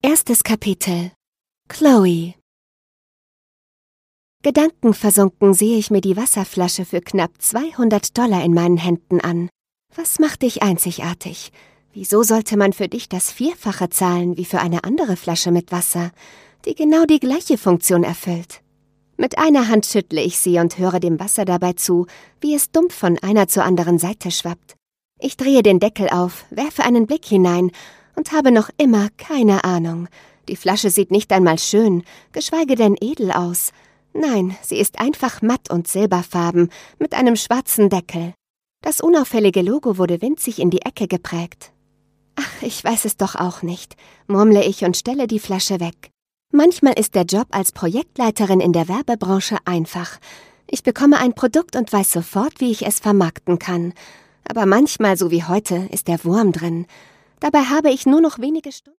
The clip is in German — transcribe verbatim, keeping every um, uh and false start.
Erstes Kapitel. Chloe. Gedankenversunken sehe ich mir die Wasserflasche für knapp zweihundert Dollar in meinen Händen an. Was macht dich einzigartig? Wieso sollte man für dich das Vierfache zahlen wie für eine andere Flasche mit Wasser, die genau die gleiche Funktion erfüllt? Mit einer Hand schüttle ich sie und höre dem Wasser dabei zu, wie es dumpf von einer zur anderen Seite schwappt. Ich drehe den Deckel auf, werfe einen Blick hinein und habe noch immer keine Ahnung. Die Flasche sieht nicht einmal schön, geschweige denn edel aus. Nein, sie ist einfach matt und silberfarben mit einem schwarzen Deckel. Das unauffällige Logo wurde winzig in die Ecke geprägt. Ach, ich weiß es doch auch nicht, murmle ich und stelle die Flasche weg. Manchmal ist der Job als Projektleiterin in der Werbebranche einfach. Ich bekomme ein Produkt und weiß sofort, wie ich es vermarkten kann. Aber manchmal, so wie heute, ist der Wurm drin. Dabei habe ich nur noch wenige Stunden.